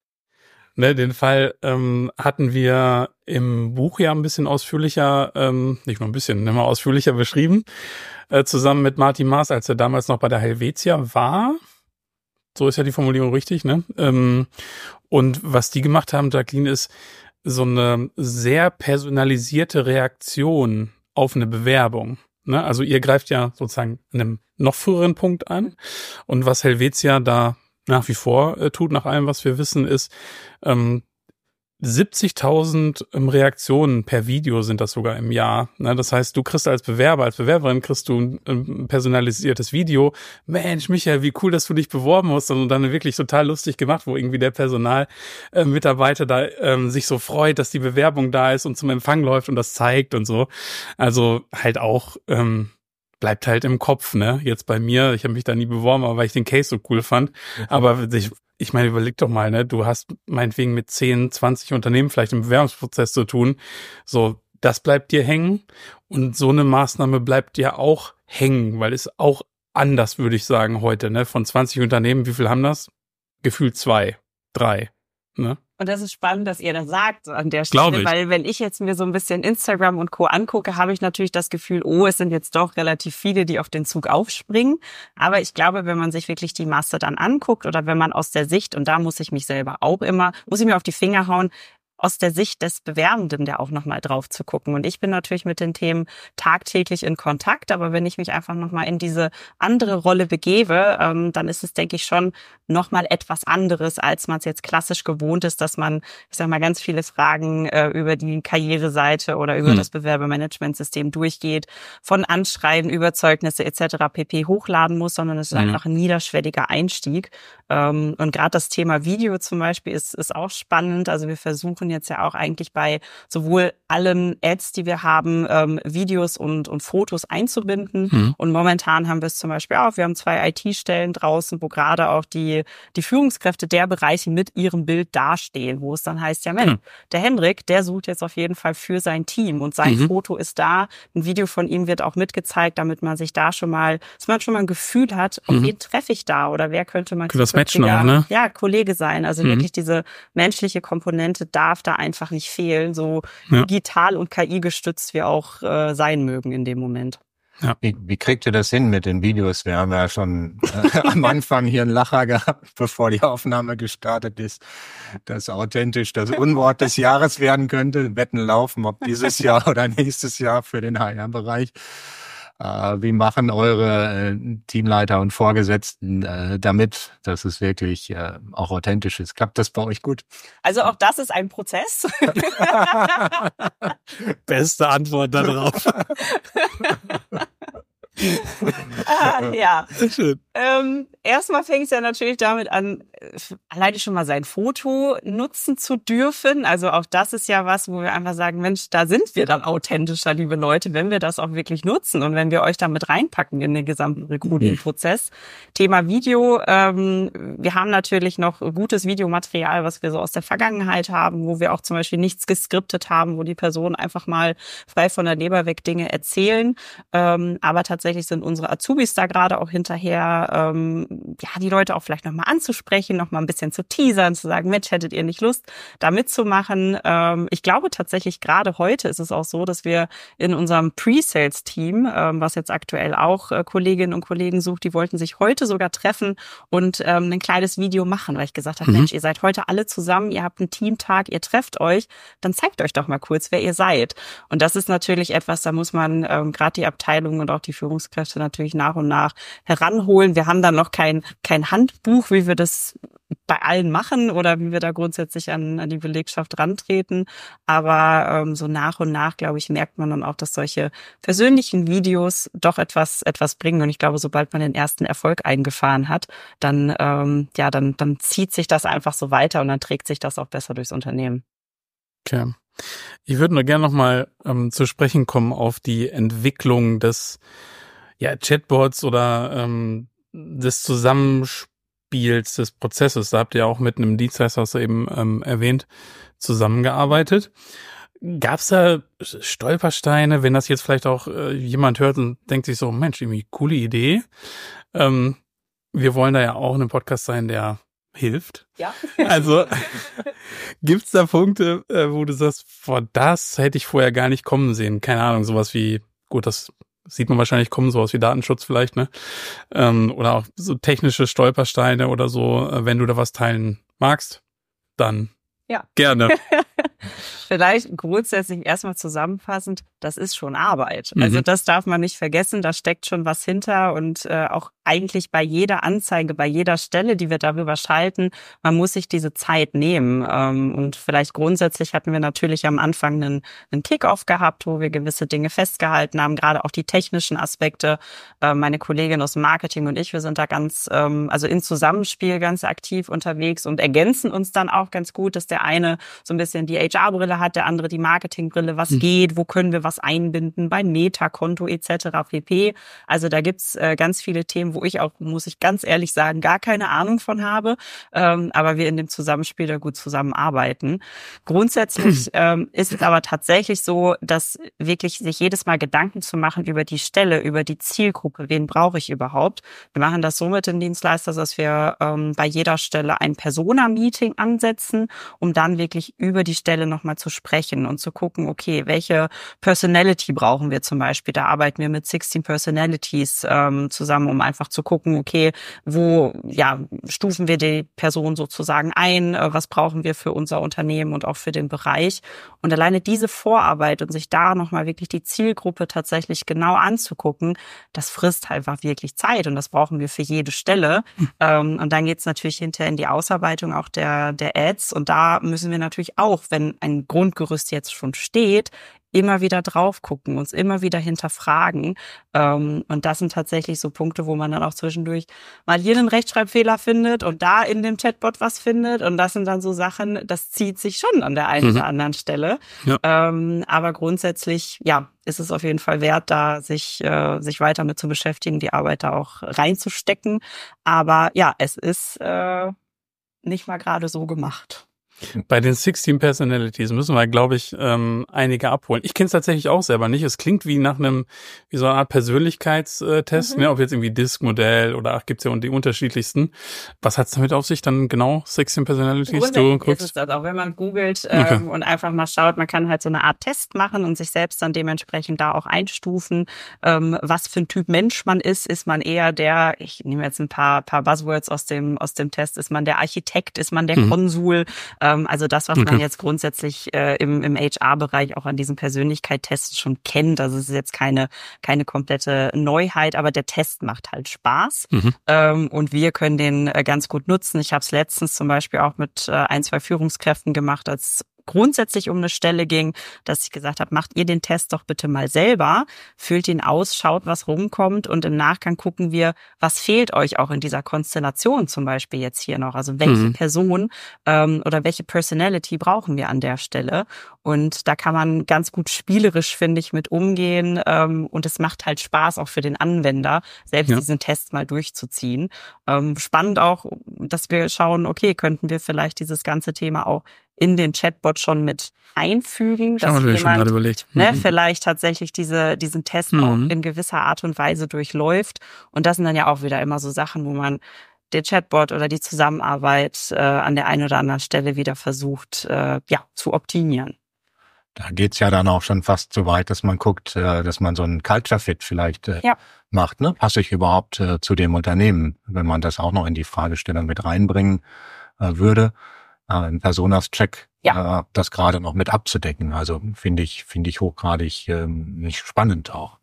Ne, den Fall ähm, hatten wir im Buch ja ein bisschen ausführlicher, ähm, nicht nur ein bisschen, immer ausführlicher beschrieben, äh, zusammen mit Martin Maas, als er damals noch bei der Helvetia war. So ist ja die Formulierung richtig, ne? Ähm, und was die gemacht haben, Jacqueline, ist so eine sehr personalisierte Reaktion auf eine Bewerbung. Ne, also ihr greift ja sozusagen an einem noch früheren Punkt an. Und was Helvetia da nach wie vor äh, tut, nach allem, was wir wissen, ist ähm, siebzigtausend ähm, Reaktionen per Video sind das sogar im Jahr. Ne, das heißt, du kriegst als Bewerber, als Bewerberin kriegst du ein, ein personalisiertes Video. Mensch, Michael, wie cool, dass du dich beworben hast. Und dann wirklich total lustig gemacht, wo irgendwie der Personalmitarbeiter äh, da ähm, sich so freut, dass die Bewerbung da ist und zum Empfang läuft und das zeigt und so. Also halt auch ähm, bleibt halt im Kopf, ne? Jetzt bei mir, ich habe mich da nie beworben, aber weil ich den Case so cool fand. Mhm. Aber ich Ich meine, überleg doch mal, ne? Du hast meinetwegen mit zehn, zwanzig Unternehmen vielleicht im Bewerbungsprozess zu tun. So, das bleibt dir hängen. Und so eine Maßnahme bleibt dir auch hängen, weil es auch anders, würde ich sagen, heute, ne? Von zwanzig Unternehmen, wie viel haben das? Gefühlt zwei, drei, ne? Und das ist spannend, dass ihr das sagt an der Stelle, weil wenn ich jetzt mir so ein bisschen Instagram und Co. angucke, habe ich natürlich das Gefühl, oh, es sind jetzt doch relativ viele, die auf den Zug aufspringen. Aber ich glaube, wenn man sich wirklich die Masse dann anguckt oder wenn man aus der Sicht, und da muss ich mich selber auch immer, muss ich mir auf die Finger hauen, aus der Sicht des Bewerbenden da auch nochmal drauf zu gucken. Und ich bin natürlich mit den Themen tagtäglich in Kontakt, aber wenn ich mich einfach nochmal in diese andere Rolle begebe, ähm, dann ist es, denke ich, schon nochmal etwas anderes, als man es jetzt klassisch gewohnt ist, dass man, ich sag mal, ganz viele Fragen äh, über die Karriereseite oder über hm. das Bewerbermanagementsystem durchgeht, von Anschreiben, über Zeugnisse et cetera pp. Hochladen muss, sondern es ist hm. einfach ein niederschwelliger Einstieg. Ähm, und gerade das Thema Video zum Beispiel ist, ist auch spannend. Also wir versuchen jetzt ja auch eigentlich bei sowohl allen Ads, die wir haben, ähm, Videos und, und Fotos einzubinden. Mhm. Und momentan haben wir es zum Beispiel auch, wir haben zwei I T-Stellen draußen, wo gerade auch die, die Führungskräfte der Bereiche mit ihrem Bild dastehen, wo es dann heißt, ja Mensch, mhm. der Hendrik, der sucht jetzt auf jeden Fall für sein Team und sein mhm. Foto ist da. Ein Video von ihm wird auch mitgezeigt, damit man sich da schon mal, dass man schon mal ein Gefühl hat, mhm. wen treffe ich da oder wer könnte mein das Matchen auch, ne? Ja, Kollege sein. Also mhm. wirklich diese menschliche Komponente darf da einfach nicht fehlen, so ja. digital und K I gestützt wir auch äh, sein mögen in dem Moment. Ja. Wie, wie kriegt ihr das hin mit den Videos? Wir haben ja schon äh, am Anfang hier einen Lacher gehabt, bevor die Aufnahme gestartet ist, dass authentisch das Unwort des Jahres werden könnte. Wetten laufen, ob dieses Jahr oder nächstes Jahr für den H R-Bereich. Äh, wie machen eure äh, Teamleiter und Vorgesetzten äh, damit, dass es wirklich äh, auch authentisch ist? Klappt das bei euch gut? Also auch das ist ein Prozess. Beste Antwort darauf. ah, ja. Schön. Ähm, erstmal fängt es ja natürlich damit an, alleine schon mal sein Foto nutzen zu dürfen. Also auch das ist ja was, wo wir einfach sagen, Mensch, da sind wir dann authentischer, liebe Leute, wenn wir das auch wirklich nutzen und wenn wir euch damit reinpacken in den gesamten Recruiting-Prozess. Mhm. Thema Video. Ähm, wir haben natürlich noch gutes Videomaterial, was wir so aus der Vergangenheit haben, wo wir auch zum Beispiel nichts geskriptet haben, wo die Personen einfach mal frei von der Leber weg Dinge erzählen. Ähm, aber tatsächlich sind unsere Azubis da gerade auch hinterher, ähm, ja, die Leute auch vielleicht nochmal anzusprechen, nochmal ein bisschen zu teasern, zu sagen, Mensch, hättet ihr nicht Lust, da mitzumachen? Ähm, ich glaube tatsächlich, gerade heute ist es auch so, dass wir in unserem Pre-Sales-Team, ähm, was jetzt aktuell auch äh, Kolleginnen und Kollegen sucht, die wollten sich heute sogar treffen und ähm, ein kleines Video machen, weil ich gesagt habe, mhm. Mensch, ihr seid heute alle zusammen, ihr habt einen Teamtag, ihr trefft euch, dann zeigt euch doch mal kurz, wer ihr seid. Und das ist natürlich etwas, da muss man ähm, gerade die Abteilung und auch die Führungskräfte natürlich nach und nach heranholen. Wir haben dann noch kein kein Handbuch, wie wir das bei allen machen oder wie wir da grundsätzlich an, an die Belegschaft rantreten. Aber ähm, so nach und nach, glaube ich, merkt man dann auch, dass solche persönlichen Videos doch etwas etwas bringen. Und ich glaube, sobald man den ersten Erfolg eingefahren hat, dann ähm, ja, dann dann zieht sich das einfach so weiter und dann trägt sich das auch besser durchs Unternehmen. Okay. Ich würde nur gerne nochmal ähm, zu sprechen kommen auf die Entwicklung des ja, Chatbots oder ähm, des Zusammenspiels des Prozesses. Da habt ihr auch mit einem Dienstleister, hast du eben ähm, erwähnt, zusammengearbeitet. Gab es da Stolpersteine, wenn das jetzt vielleicht auch äh, jemand hört und denkt sich so, Mensch, irgendwie coole Idee. Ähm, wir wollen da ja auch ein Podcast sein, der hilft. Ja. Also gibt's da Punkte, äh, wo du sagst, boah, das hätte ich vorher gar nicht kommen sehen. Keine Ahnung, sowas wie, gut, das sieht man wahrscheinlich kommen, sowas wie Datenschutz vielleicht, ne? Ähm, oder auch so technische Stolpersteine oder so. Äh, wenn du da was teilen magst, dann ja. gerne. Vielleicht grundsätzlich erstmal zusammenfassend, das ist schon Arbeit. Mhm. Also das darf man nicht vergessen, da steckt schon was hinter und äh, auch eigentlich bei jeder Anzeige, bei jeder Stelle, die wir darüber schalten, man muss sich diese Zeit nehmen. Ähm, und vielleicht grundsätzlich hatten wir natürlich am Anfang einen, einen Kick-Off gehabt, wo wir gewisse Dinge festgehalten haben, gerade auch die technischen Aspekte. Äh, meine Kollegin aus dem Marketing und ich, wir sind da ganz, ähm, also in Zusammenspiel ganz aktiv unterwegs und ergänzen uns dann auch ganz gut, dass der eine so ein bisschen die H R-Brille hat der andere die Marketingbrille, was mhm. geht, wo können wir was einbinden, bei Meta, Konto et cetera pp. Also da gibt's äh, ganz viele Themen, wo ich auch, muss ich ganz ehrlich sagen, gar keine Ahnung von habe, ähm, aber wir in dem Zusammenspiel da gut zusammenarbeiten. Grundsätzlich ähm, ist es aber tatsächlich so, dass wirklich sich jedes Mal Gedanken zu machen über die Stelle, über die Zielgruppe, wen brauche ich überhaupt. Wir machen das so mit dem Dienstleister, dass wir ähm, bei jeder Stelle ein Persona-Meeting ansetzen, um dann wirklich über die Stelle nochmal zu sprechen und zu gucken, okay, welche Personality brauchen wir zum Beispiel. Da arbeiten wir mit sechzehn Personalities ähm, zusammen, um einfach zu gucken, okay, wo ja stufen wir die Person sozusagen ein, äh, was brauchen wir für unser Unternehmen und auch für den Bereich. Und alleine diese Vorarbeit und sich da nochmal wirklich die Zielgruppe tatsächlich genau anzugucken, das frisst einfach wirklich Zeit und das brauchen wir für jede Stelle. Mhm. Ähm, und dann geht's natürlich hinterher in die Ausarbeitung auch der, der Ads und da müssen wir natürlich auch, wenn ein Grundgerüst jetzt schon steht, immer wieder drauf gucken, uns immer wieder hinterfragen. Ähm, und das sind tatsächlich so Punkte, wo man dann auch zwischendurch mal hier einen Rechtschreibfehler findet und da in dem Chatbot was findet. Und das sind dann so Sachen, das zieht sich schon an der einen mhm. oder anderen Stelle. Ja. Ähm, aber grundsätzlich, ja, ist es auf jeden Fall wert, da sich, äh, sich weiter mit zu beschäftigen, die Arbeit da auch reinzustecken. Aber ja, es ist äh, nicht mal gerade so gemacht. Bei den sechzehn Personalities müssen wir, glaube ich, ähm, einige abholen. Ich kenne es tatsächlich auch selber nicht. Es klingt wie nach einem, wie so eine Art Persönlichkeitstest, mhm. ne? Ob jetzt irgendwie Disk-Modell oder ach, gibt's ja die unterschiedlichsten. Was hat's damit auf sich dann genau, sechzehn Personalities? Du guckst. Ist das auch, wenn man googelt ähm, okay. und einfach mal schaut, man kann halt so eine Art Test machen und sich selbst dann dementsprechend da auch einstufen, ähm, was für ein Typ Mensch man ist. Ist man eher der, ich nehme jetzt ein paar paar Buzzwords aus dem aus dem Test, ist man der Architekt, ist man der mhm. Konsul, also das, was okay. man jetzt grundsätzlich äh, im, im H R-Bereich auch an diesen Persönlichkeitstests schon kennt. Also es ist jetzt keine keine komplette Neuheit, aber der Test macht halt Spaß. Mhm. Ähm, und wir können den äh, ganz gut nutzen. Ich habe es letztens zum Beispiel auch mit äh, ein, zwei Führungskräften gemacht, als grundsätzlich um eine Stelle ging, dass ich gesagt habe, macht ihr den Test doch bitte mal selber, füllt ihn aus, schaut, was rumkommt und im Nachgang gucken wir, was fehlt euch auch in dieser Konstellation zum Beispiel jetzt hier noch. Also welche mhm. Person ähm, oder welche Personality brauchen wir an der Stelle? Und da kann man ganz gut spielerisch, finde ich, mit umgehen ähm, und es macht halt Spaß auch für den Anwender, selbst ja. diesen Test mal durchzuziehen. Ähm, spannend auch, dass wir schauen, okay, könnten wir vielleicht dieses ganze Thema auch in den Chatbot schon mit einfügen, dass jemand schon gerade überlegt. Ne, mhm. vielleicht tatsächlich diese diesen Test mhm. auch in gewisser Art und Weise durchläuft. Und das sind dann ja auch wieder immer so Sachen, wo man den Chatbot oder die Zusammenarbeit äh, an der einen oder anderen Stelle wieder versucht, äh, ja, zu optimieren. Da geht's ja dann auch schon fast so weit, dass man guckt, äh, dass man so einen Culture Fit vielleicht äh, ja. macht. Ne? Passe ich überhaupt äh, zu dem Unternehmen, wenn man das auch noch in die Fragestellung mit reinbringen äh, würde. Ein Personas-Check, ja. äh, das gerade noch mit abzudecken. Also finde ich finde ich hochgradig ähm, nicht spannend auch.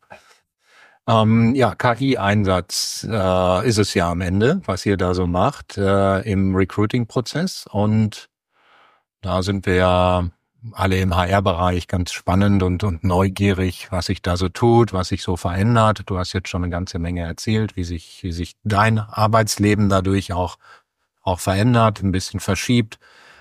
Ähm, ja, K I-Einsatz äh, ist es ja am Ende, was ihr da so macht äh, im Recruiting-Prozess. Und da sind wir ja alle im H R-Bereich ganz spannend und, und neugierig, was sich da so tut, was sich so verändert. Du hast jetzt schon eine ganze Menge erzählt, wie sich wie sich dein Arbeitsleben dadurch auch auch verändert, ein bisschen verschiebt,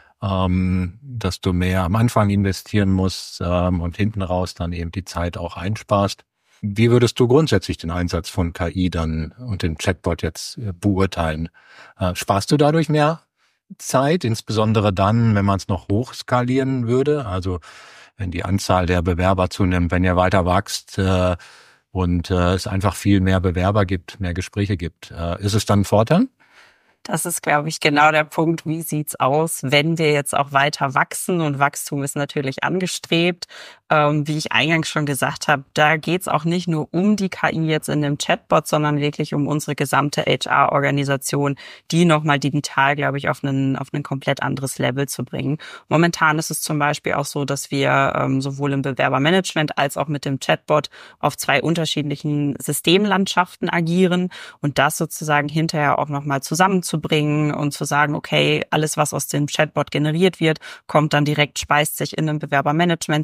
ähm, dass du mehr am Anfang investieren musst ähm, und hinten raus dann eben die Zeit auch einsparst. Wie würdest du grundsätzlich den Einsatz von K I dann und den Chatbot jetzt äh, beurteilen? Äh, sparst du dadurch mehr Zeit, insbesondere dann, wenn man es noch hochskalieren würde? Also wenn die Anzahl der Bewerber zunimmt, wenn ihr weiter wächst äh, und äh, es einfach viel mehr Bewerber gibt, mehr Gespräche gibt, äh, ist es dann ein Vorteil? Das ist, glaube ich, genau der Punkt. Wie sieht's aus, wenn wir jetzt auch weiter wachsen? Und Wachstum ist natürlich angestrebt. Ähm, wie ich eingangs schon gesagt habe, da geht's auch nicht nur um die K I jetzt in dem Chatbot, sondern wirklich um unsere gesamte H R-Organisation, die nochmal digital, glaube ich, auf einen, auf ein komplett anderes Level zu bringen. Momentan ist es zum Beispiel auch so, dass wir ähm, sowohl im Bewerbermanagement als auch mit dem Chatbot auf zwei unterschiedlichen Systemlandschaften agieren und das sozusagen hinterher auch nochmal zusammenzubringen und zu sagen, okay, alles, was aus dem Chatbot generiert wird, kommt dann direkt, speist sich in einem Bewerbermanagementsystem. Wir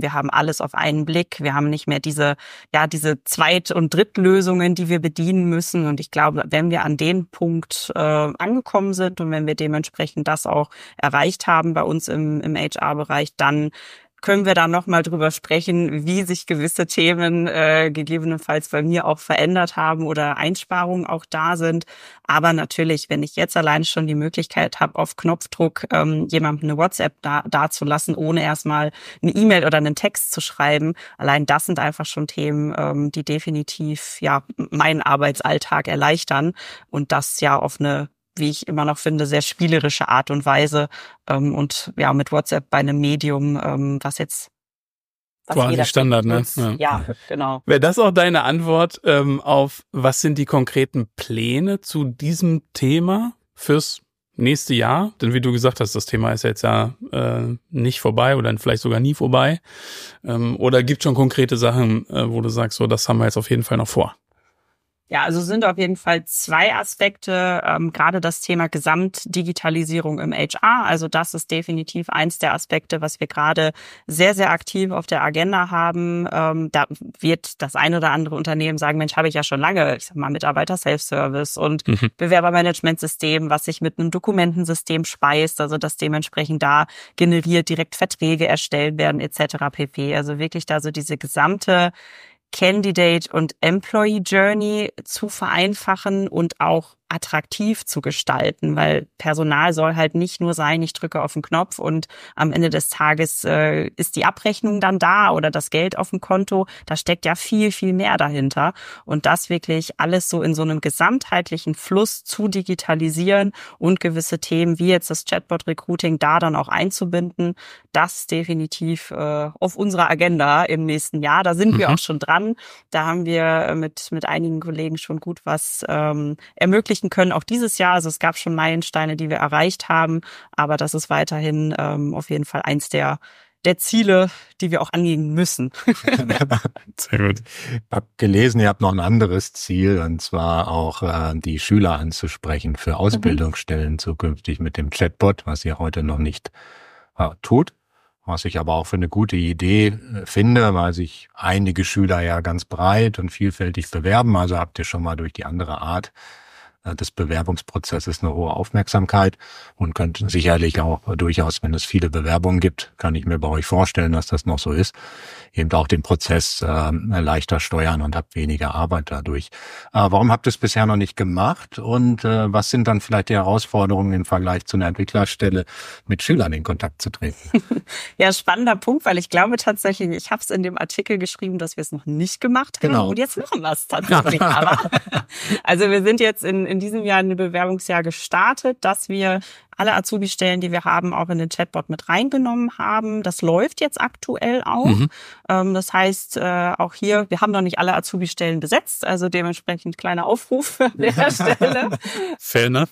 wir haben alles auf einen Blick, wir haben nicht mehr diese, ja, diese Zweit- und Drittlösungen, die wir bedienen müssen. Und ich glaube, wenn wir an den Punkt äh, angekommen sind und wenn wir dementsprechend das auch erreicht haben bei uns im, im H R-Bereich, dann können wir da nochmal drüber sprechen, wie sich gewisse Themen äh, gegebenenfalls bei mir auch verändert haben oder Einsparungen auch da sind. Aber natürlich, wenn ich jetzt allein schon die Möglichkeit habe, auf Knopfdruck ähm, jemandem eine WhatsApp da dazulassen, ohne erstmal eine E-Mail oder einen Text zu schreiben, allein das sind einfach schon Themen, ähm, die definitiv ja meinen Arbeitsalltag erleichtern und das ja auf eine, wie ich immer noch finde, sehr spielerische Art und Weise ähm, und ja mit WhatsApp bei einem Medium, ähm, was jetzt was quasi Standard, ne? Ja. ja, genau. Wäre das auch deine Antwort ähm, auf, was sind die konkreten Pläne zu diesem Thema fürs nächste Jahr? Denn wie du gesagt hast, das Thema ist jetzt ja äh, nicht vorbei oder vielleicht sogar nie vorbei. Ähm, oder gibt schon konkrete Sachen, äh, wo du sagst, so das haben wir jetzt auf jeden Fall noch vor? Ja, also sind auf jeden Fall zwei Aspekte, ähm, gerade das Thema Gesamtdigitalisierung im H R. Also das ist definitiv eins der Aspekte, was wir gerade sehr, sehr aktiv auf der Agenda haben. Ähm, da wird das ein oder andere Unternehmen sagen, Mensch, habe ich ja schon lange, ich sag mal, Mitarbeiter-Self-Service und mhm. Bewerbermanagementsystem, was sich mit einem Dokumentensystem speist, also das dementsprechend da generiert, direkt Verträge erstellt werden et cetera pp. Also wirklich da so diese gesamte Candidate und Employee Journey zu vereinfachen und auch attraktiv zu gestalten, weil Personal soll halt nicht nur sein, ich drücke auf den Knopf und am Ende des Tages äh, ist die Abrechnung dann da oder das Geld auf dem Konto. Da steckt ja viel, viel mehr dahinter. Und das wirklich alles so in so einem gesamtheitlichen Fluss zu digitalisieren und gewisse Themen wie jetzt das Chatbot-Recruiting da dann auch einzubinden, das definitiv äh, auf unserer Agenda im nächsten Jahr. Da sind mhm. wir auch schon dran. Da haben wir mit mit einigen Kollegen schon gut was ähm, ermöglicht können, auch dieses Jahr. Also es gab schon Meilensteine, die wir erreicht haben, aber das ist weiterhin ähm, auf jeden Fall eins der der Ziele, die wir auch angehen müssen. Sehr gut. Ich habe gelesen, ihr habt noch ein anderes Ziel, und zwar auch äh, die Schüler anzusprechen für Ausbildungsstellen mhm. zukünftig mit dem Chatbot, was ihr heute noch nicht äh, tut. Was ich aber auch für eine gute Idee äh, finde, weil sich einige Schüler ja ganz breit und vielfältig bewerben. Also habt ihr schon mal durch die andere Art des Bewerbungsprozesses eine hohe Aufmerksamkeit und könnt sicherlich auch durchaus, wenn es viele Bewerbungen gibt, kann ich mir bei euch vorstellen, dass das noch so ist, eben auch den Prozess äh, leichter steuern und habt weniger Arbeit dadurch. Äh, warum habt ihr es bisher noch nicht gemacht und äh, was sind dann vielleicht die Herausforderungen im Vergleich zu einer Entwicklerstelle, mit Schülern in Kontakt zu treten? Ja, spannender Punkt, weil ich glaube tatsächlich, ich habe es in dem Artikel geschrieben, dass wir es noch nicht gemacht haben genau. und jetzt machen wir es tatsächlich. Aber, also wir sind jetzt in in diesem Jahr ein Bewerbungsjahr gestartet, dass wir alle Azubi-Stellen, die wir haben, auch in den Chatbot mit reingenommen haben. Das läuft jetzt aktuell auch. Mhm. Ähm, das heißt, äh, auch hier, wir haben noch nicht alle Azubi-Stellen besetzt, also dementsprechend kleiner Aufruf an der Stelle. Fair enough.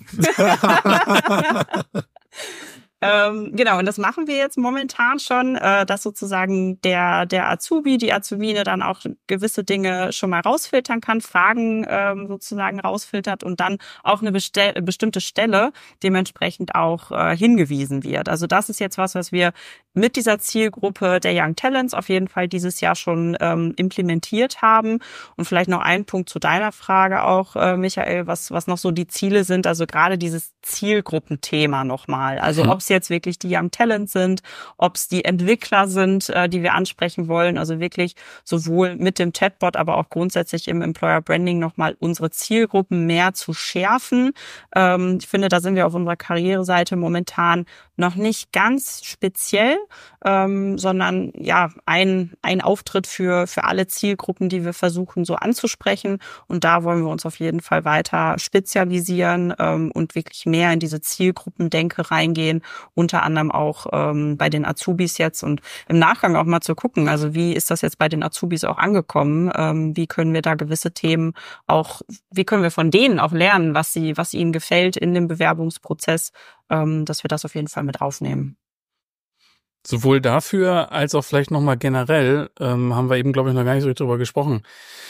Ähm, genau, und das machen wir jetzt momentan schon, äh, dass sozusagen der der Azubi, die Azubine dann auch gewisse Dinge schon mal rausfiltern kann, Fragen ähm, sozusagen rausfiltert und dann auf eine bestell- bestimmte Stelle dementsprechend auch äh, hingewiesen wird. Also das ist jetzt was, was wir mit dieser Zielgruppe der Young Talents auf jeden Fall dieses Jahr schon ähm, implementiert haben. Und vielleicht noch ein Punkt zu deiner Frage auch, äh, Michael, was was noch so die Ziele sind, also gerade dieses Zielgruppenthema nochmal. Also mhm. ob es jetzt wirklich die Young Talents sind, ob es die Entwickler sind, äh, die wir ansprechen wollen. Also wirklich sowohl mit dem Chatbot, aber auch grundsätzlich im Employer Branding nochmal unsere Zielgruppen mehr zu schärfen. Ähm, ich finde, da sind wir auf unserer Karriereseite momentan noch nicht ganz speziell, ähm, sondern ja ein ein Auftritt für für alle Zielgruppen, die wir versuchen so anzusprechen. Und da wollen wir uns auf jeden Fall weiter spezialisieren ähm, und wirklich mehr in diese Zielgruppendenke reingehen. Unter anderem auch ähm, bei den Azubis jetzt und im Nachgang auch mal zu gucken, also wie ist das jetzt bei den Azubis auch angekommen? Ähm, wie können wir da gewisse Themen auch, wie können wir von denen auch lernen, was sie, was ihnen gefällt in dem Bewerbungsprozess, ähm, dass wir das auf jeden Fall mit aufnehmen. Sowohl dafür als auch vielleicht nochmal generell, ähm, haben wir eben, glaube ich, noch gar nicht so richtig drüber gesprochen.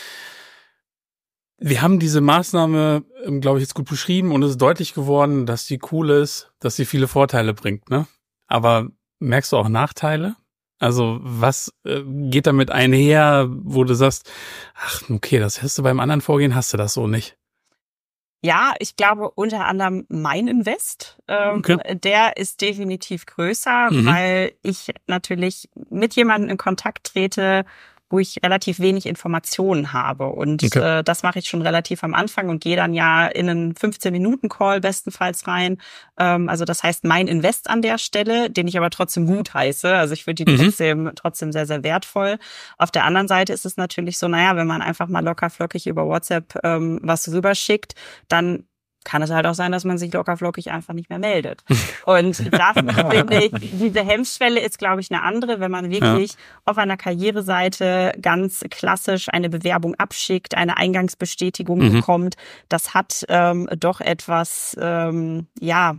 Wir haben diese Maßnahme, glaube ich, jetzt gut beschrieben und es ist deutlich geworden, dass sie cool ist, dass sie viele Vorteile bringt, ne? Aber merkst du auch Nachteile? Also was äh, geht damit einher, wo du sagst, ach okay, das hast du beim anderen Vorgehen, hast du das so nicht? Ja, ich glaube unter anderem mein Invest, ähm, okay. Der ist definitiv größer, mhm. weil ich natürlich mit jemandem in Kontakt trete, wo ich relativ wenig Informationen habe. Und okay. äh, das mache ich schon relativ am Anfang und gehe dann ja in einen fünfzehn-Minuten-Call bestenfalls rein. Ähm, also das heißt, mein Invest an der Stelle, den ich aber trotzdem gut heiße. Also ich finde die mhm. trotzdem, trotzdem sehr, sehr wertvoll. Auf der anderen Seite ist es natürlich so, naja, wenn man einfach mal locker flockig über WhatsApp ähm, was rüberschickt, dann kann es halt auch sein, dass man sich lockerflockig einfach nicht mehr meldet. Und das finde ich, diese Hemmschwelle ist, glaube ich, eine andere, wenn man wirklich ja. auf einer Karriereseite ganz klassisch eine Bewerbung abschickt, eine Eingangsbestätigung mhm. bekommt. Das hat ähm, doch etwas, ähm, ja,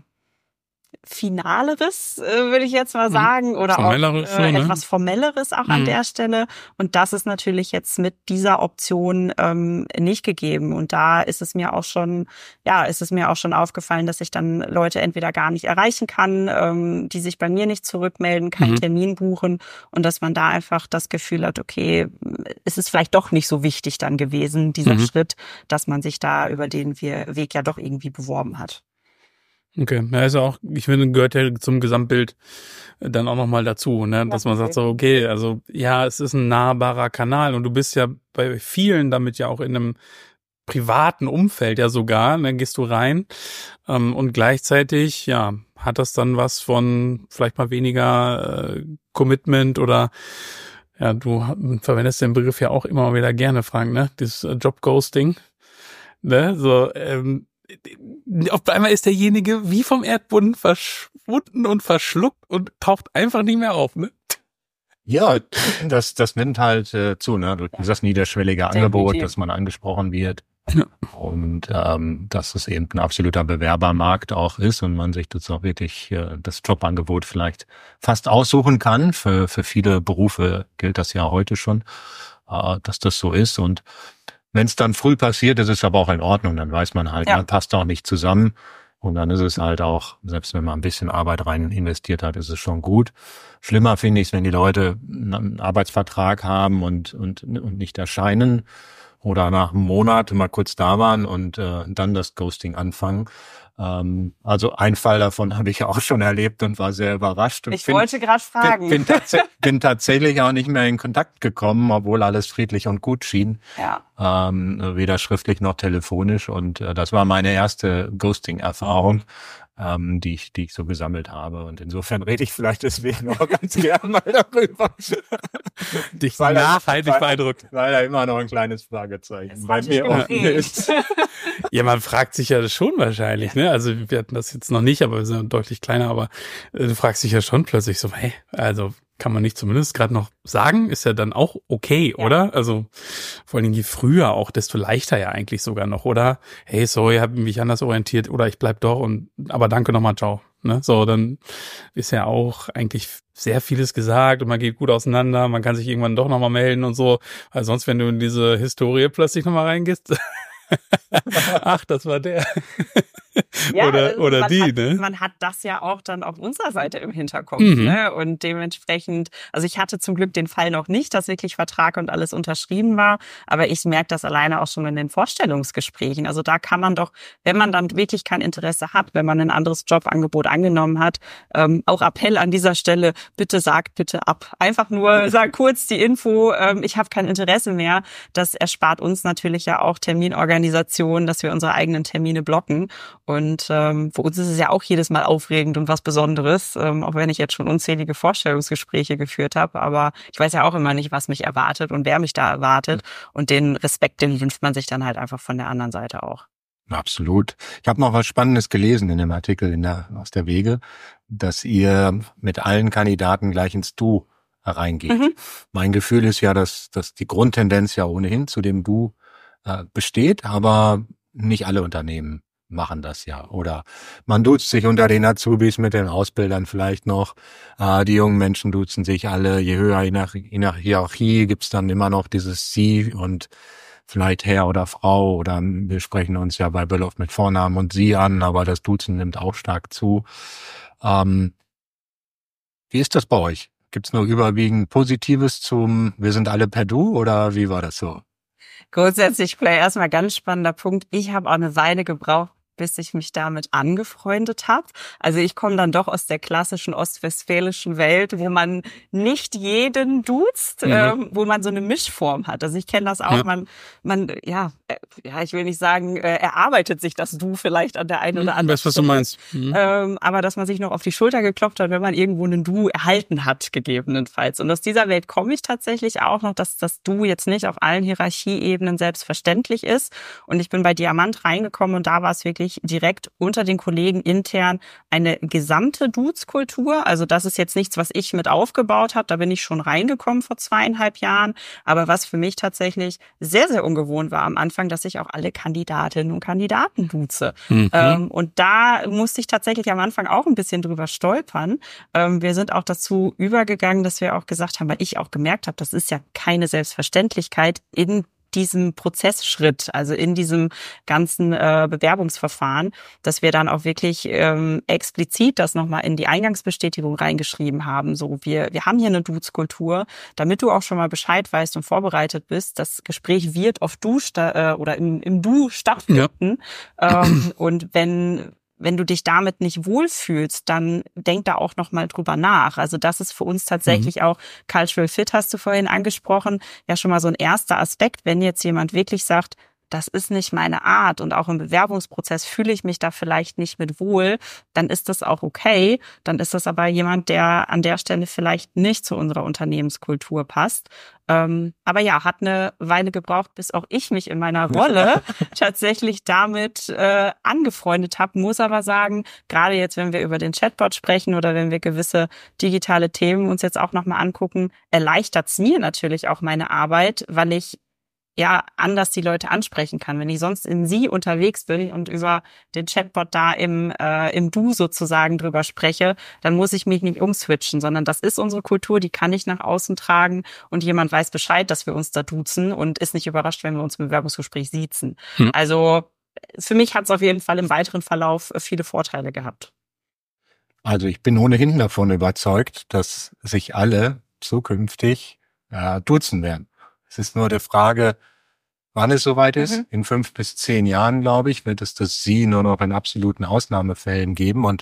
Finaleres, äh, würde ich jetzt mal sagen, oder auch äh, so, ne? etwas Formelleres auch mhm. an der Stelle. Und das ist natürlich jetzt mit dieser Option ähm, nicht gegeben. Und da ist es mir auch schon, ja, ist es mir auch schon aufgefallen, dass ich dann Leute entweder gar nicht erreichen kann, ähm, die sich bei mir nicht zurückmelden, keinen mhm. Termin buchen und dass man da einfach das Gefühl hat, okay, es ist vielleicht doch nicht so wichtig dann gewesen, dieser mhm. Schritt, dass man sich da über den Weg ja doch irgendwie beworben hat. Okay, ja, ist ja auch, ich finde, gehört ja zum Gesamtbild dann auch nochmal dazu, ne, dass man sagt so, okay, also, ja, es ist ein nahbarer Kanal und du bist ja bei vielen damit ja auch in einem privaten Umfeld ja sogar, dann gehst du rein, ähm, und gleichzeitig, ja, hat das dann was von vielleicht mal weniger äh, Commitment oder, ja, du verwendest den Begriff ja auch immer mal wieder gerne, Frank, ne, das äh, Job-Ghosting, ne, so, ähm, auf einmal ist derjenige wie vom Erdboden verschwunden und verschluckt und taucht einfach nicht mehr auf, ne? Ja, das das nimmt halt äh, zu, ne? Durch das niederschwellige Definitiv. Angebot, dass man angesprochen wird. Ja. Und ähm, dass es eben ein absoluter Bewerbermarkt auch ist und man sich das auch wirklich äh, das Jobangebot vielleicht fast aussuchen kann. Für für viele Berufe gilt das ja heute schon, äh, dass das so ist. Und wenn es dann früh passiert, ist es aber auch in Ordnung. Dann weiß man halt, ja. man passt auch nicht zusammen. Und dann ist es halt auch, selbst wenn man ein bisschen Arbeit rein investiert hat, ist es schon gut. Schlimmer finde ich es, wenn die Leute einen Arbeitsvertrag haben und und und nicht erscheinen oder nach einem Monat mal kurz da waren und äh, dann das Ghosting anfangen. Ähm, also ein Fall davon habe ich auch schon erlebt und war sehr überrascht. Und ich find, wollte gerade fragen. Bin, bin, tats- bin tatsächlich auch nicht mehr in Kontakt gekommen, obwohl alles friedlich und gut schien. Ja. Ähm, weder schriftlich noch telefonisch. Und äh, das war meine erste Ghosting-Erfahrung, ähm, die ich, die ich so gesammelt habe. Und insofern rede ich vielleicht deswegen auch ganz gerne mal darüber. Dich nachhaltig beeindruckt. Weil da immer noch ein kleines Fragezeichen bei mir unten ist. Ja, man fragt sich ja schon wahrscheinlich, ne? Also wir hatten das jetzt noch nicht, aber wir sind deutlich kleiner, aber äh, du fragst dich ja schon plötzlich so, hey, also kann man nicht zumindest gerade noch sagen, ist ja dann auch okay, ja. oder? Also vor allen Dingen je früher auch, desto leichter ja eigentlich sogar noch, oder? Hey, sorry, ich habe mich anders orientiert oder ich bleib doch und aber danke nochmal, ciao. Ne? So, dann ist ja auch eigentlich sehr vieles gesagt und man geht gut auseinander, man kann sich irgendwann doch nochmal melden und so, weil sonst, wenn du in diese Historie plötzlich nochmal reingehst, ach, das war der. Ja, oder oder man die, hat, ne? Man hat das ja auch dann auf unserer Seite im Hinterkopf, Mhm. ne? Und dementsprechend, also ich hatte zum Glück den Fall noch nicht, dass wirklich Vertrag und alles unterschrieben war, aber ich merke das alleine auch schon in den Vorstellungsgesprächen. Also da kann man doch, wenn man dann wirklich kein Interesse hat, wenn man ein anderes Jobangebot angenommen hat, ähm, auch Appell an dieser Stelle, bitte sagt bitte ab. Einfach nur sag kurz die Info, ähm, ich habe kein Interesse mehr. Das erspart uns natürlich ja auch Terminorganisation, dass wir unsere eigenen Termine blocken. Und ähm, für uns ist es ja auch jedes Mal aufregend und was Besonderes, ähm, auch wenn ich jetzt schon unzählige Vorstellungsgespräche geführt habe. Aber ich weiß ja auch immer nicht, was mich erwartet und wer mich da erwartet. Und den Respekt, den wünscht man sich dann halt einfach von der anderen Seite auch. Absolut. Ich habe noch was Spannendes gelesen in dem Artikel in der, aus der Wege, dass ihr mit allen Kandidaten gleich ins Du reingeht. Mhm. Mein Gefühl ist ja, dass, dass die Grundtendenz ja ohnehin zu dem Du äh, besteht, aber nicht alle Unternehmen machen das ja. Oder man duzt sich unter den Azubis mit den Ausbildern vielleicht noch. Äh, die jungen Menschen duzen sich alle. Je höher, je nach, je nach Hierarchie gibt's dann immer noch dieses Sie und vielleicht Herr oder Frau. Oder wir sprechen uns ja bei Böll mit Vornamen und Sie an, aber das Duzen nimmt auch stark zu. Ähm, wie ist das bei euch? Gibt's nur überwiegend Positives zum Wir sind alle per Du oder wie war das so? Grundsätzlich vielleicht erstmal ganz spannender Punkt. Ich habe auch eine Weile gebraucht, bis ich mich damit angefreundet habe. Also ich komme dann doch aus der klassischen ostwestfälischen Welt, wo man nicht jeden duzt, mhm. ähm, wo man so eine Mischform hat. Also ich kenne das auch, ja. man, man, ja, äh, ja, ich will nicht sagen, äh, erarbeitet sich das Du vielleicht an der einen oder anderen Weißt, was du meinst. Mhm. Ähm, aber dass man sich noch auf die Schulter geklopft hat, wenn man irgendwo einen Du erhalten hat, gegebenenfalls. Und aus dieser Welt komme ich tatsächlich auch noch, dass das Du jetzt nicht auf allen Hierarchieebenen selbstverständlich ist. Und ich bin bei Diamant reingekommen und da war es wirklich direkt unter den Kollegen intern eine gesamte Dudes-Kultur. Also das ist jetzt nichts, was ich mit aufgebaut habe. Da bin ich schon reingekommen vor zweieinhalb Jahren. Aber was für mich tatsächlich sehr, sehr ungewohnt war am Anfang, dass ich auch alle Kandidatinnen und Kandidaten duze. Mhm. Ähm, und da musste ich tatsächlich am Anfang auch ein bisschen drüber stolpern. Ähm, wir sind auch dazu übergegangen, dass wir auch gesagt haben, weil ich auch gemerkt habe, das ist ja keine Selbstverständlichkeit in diesem Prozessschritt, also in diesem ganzen äh, Bewerbungsverfahren, dass wir dann auch wirklich ähm, explizit das nochmal in die Eingangsbestätigung reingeschrieben haben. So, wir wir haben hier eine Dudes-Kultur, damit du auch schon mal Bescheid weißt und vorbereitet bist. Das Gespräch wird auf Du sta- äh, oder im, im Du stattfinden. Ja. Ähm, und wenn Wenn du dich damit nicht wohlfühlst, dann denk da auch noch mal drüber nach. Also das ist für uns tatsächlich mhm. auch Cultural Fit, hast du vorhin angesprochen, ja schon mal so ein erster Aspekt. Wenn jetzt jemand wirklich sagt, das ist nicht meine Art und auch im Bewerbungsprozess fühle ich mich da vielleicht nicht mit wohl, dann ist das auch okay. Dann ist das aber jemand, der an der Stelle vielleicht nicht zu unserer Unternehmenskultur passt. Ähm, aber ja, hat eine Weile gebraucht, bis auch ich mich in meiner Rolle tatsächlich damit äh, angefreundet habe. Muss aber sagen, gerade jetzt, wenn wir über den Chatbot sprechen oder wenn wir gewisse digitale Themen uns jetzt auch nochmal angucken, erleichtert es mir natürlich auch meine Arbeit, weil ich ja anders die Leute ansprechen kann. Wenn ich sonst in Sie unterwegs bin und über den Chatbot da im äh, im Du sozusagen drüber spreche, dann muss ich mich nicht umswitchen, sondern das ist unsere Kultur, die kann ich nach außen tragen und jemand weiß Bescheid, dass wir uns da duzen und ist nicht überrascht, wenn wir uns im Bewerbungsgespräch siezen. Hm. Also für mich hat es auf jeden Fall im weiteren Verlauf viele Vorteile gehabt. Also ich bin ohnehin davon überzeugt, dass sich alle zukünftig äh, duzen werden. Es ist nur die Frage, wann es soweit ist. Mhm. In fünf bis zehn Jahren, glaube ich, wird es das Sie nur noch in absoluten Ausnahmefällen geben. Und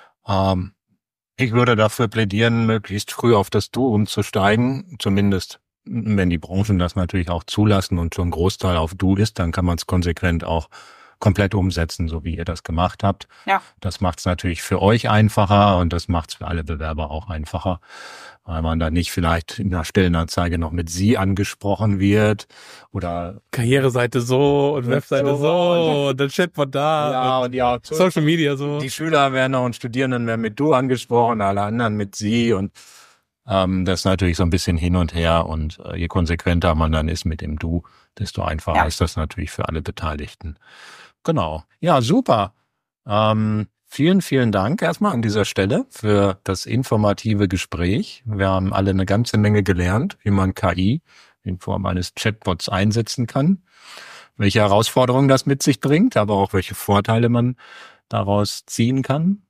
ähm, ich würde dafür plädieren, möglichst früh auf das Du umzusteigen. Zumindest, wenn die Branchen das natürlich auch zulassen und schon ein Großteil auf Du ist, dann kann man es konsequent auch komplett umsetzen, so wie ihr das gemacht habt. Ja. Das macht es natürlich für euch einfacher und das macht es für alle Bewerber auch einfacher, weil man da nicht vielleicht in der Stellenanzeige noch mit Sie angesprochen wird oder Karriereseite so und Webseite so, so und dann Chatbot da ja, und, und ja, Social Media so. Die Schüler werden auch und Studierenden werden mit Du angesprochen, alle anderen mit Sie und ähm, das ist natürlich so ein bisschen hin und her und äh, je konsequenter man dann ist mit dem Du, desto einfacher ja. ist das natürlich für alle Beteiligten. Genau. Ja, super. Ähm, vielen, vielen Dank erstmal an dieser Stelle für das informative Gespräch. Wir haben alle eine ganze Menge gelernt, wie man K I in Form eines Chatbots einsetzen kann, welche Herausforderungen das mit sich bringt, aber auch welche Vorteile man daraus ziehen kann.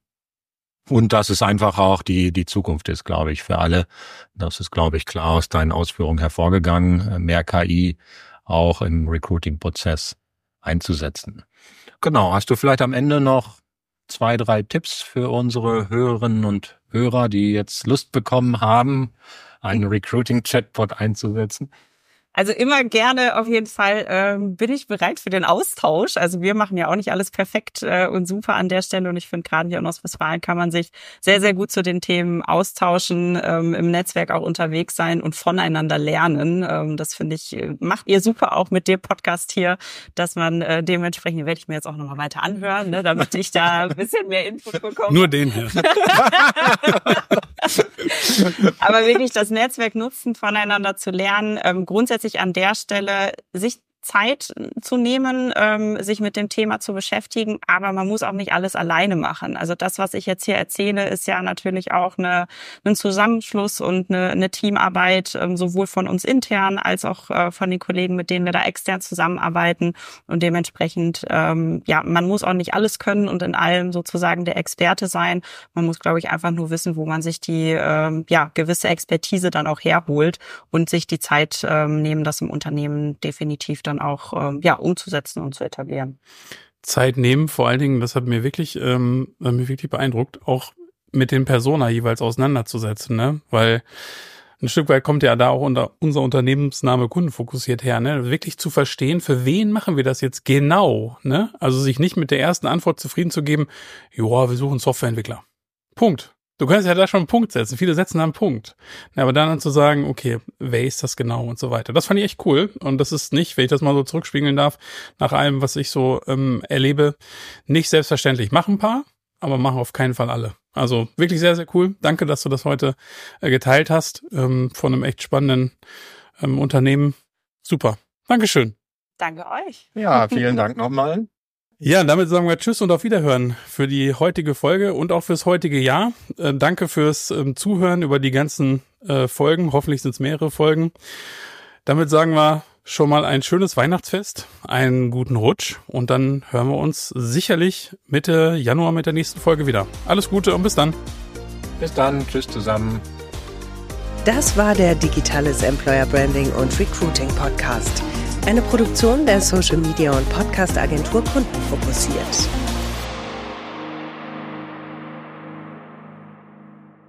Und dass es einfach auch die die Zukunft ist, glaube ich, für alle. Das ist, glaube ich, klar aus deinen Ausführungen hervorgegangen, mehr K I auch im Recruiting-Prozess einzusetzen. Genau, hast du vielleicht am Ende noch zwei, drei Tipps für unsere Hörerinnen und Hörer, die jetzt Lust bekommen haben, einen Recruiting-Chatbot einzusetzen? Also immer gerne auf jeden Fall ähm, bin ich bereit für den Austausch. Also wir machen ja auch nicht alles perfekt äh, und super an der Stelle. Und ich finde, gerade hier in Ostwestfalen kann man sich sehr, sehr gut zu den Themen austauschen, ähm, im Netzwerk auch unterwegs sein und voneinander lernen. Ähm, das finde ich, macht ihr super auch mit dem Podcast hier, dass man äh, dementsprechend, werde ich mir jetzt auch nochmal weiter anhören, ne, damit ich da ein bisschen mehr Input bekomme. Nur den hier. Aber wirklich das Netzwerk nutzen, voneinander zu lernen. Ähm, grundsätzlich an der Stelle sich Zeit zu nehmen, ähm, sich mit dem Thema zu beschäftigen, aber man muss auch nicht alles alleine machen. Also das, was ich jetzt hier erzähle, ist ja natürlich auch eine, ein Zusammenschluss und eine, eine Teamarbeit, ähm, sowohl von uns intern als auch äh, von den Kollegen, mit denen wir da extern zusammenarbeiten. Und dementsprechend, ähm, ja, man muss auch nicht alles können und in allem sozusagen der Experte sein. Man muss, glaube ich, einfach nur wissen, wo man sich die ähm, ja gewisse Expertise dann auch herholt und sich die Zeit ähm, nehmen, das im Unternehmen definitiv dann auch ähm, ja umzusetzen und zu etablieren. Zeit nehmen, vor allen Dingen, das hat mir wirklich, ähm, hat mich wirklich beeindruckt, auch mit den Persona jeweils auseinanderzusetzen, ne? Weil ein Stück weit kommt ja da auch unter unser Unternehmensname kundenfokussiert her, ne? Wirklich zu verstehen, für wen machen wir das jetzt genau, ne? Also sich nicht mit der ersten Antwort zufrieden zu geben, joa, wir suchen Softwareentwickler. Punkt. Du kannst ja da schon einen Punkt setzen. Viele setzen da einen Punkt. Ja, aber dann zu sagen, okay, wer ist das genau und so weiter. Das fand ich echt cool. Und das ist nicht, wenn ich das mal so zurückspiegeln darf, nach allem, was ich so ähm, erlebe, nicht selbstverständlich. Machen ein paar, aber machen auf keinen Fall alle. Also wirklich sehr, sehr cool. Danke, dass du das heute äh, geteilt hast ähm, von einem echt spannenden ähm, Unternehmen. Super. Dankeschön. Danke euch. Ja, vielen Dank nochmal. Ja, damit sagen wir Tschüss und auf Wiederhören für die heutige Folge und auch fürs heutige Jahr. Äh, danke fürs ähm, Zuhören über die ganzen äh, Folgen. Hoffentlich sind es mehrere Folgen. Damit sagen wir schon mal ein schönes Weihnachtsfest, einen guten Rutsch und dann hören wir uns sicherlich Mitte Januar mit der nächsten Folge wieder. Alles Gute und bis dann. Bis dann. Tschüss zusammen. Das war der Digitales Employer Branding und Recruiting Podcast. Eine Produktion der Social Media und Podcast Agentur Kundenfokussiert.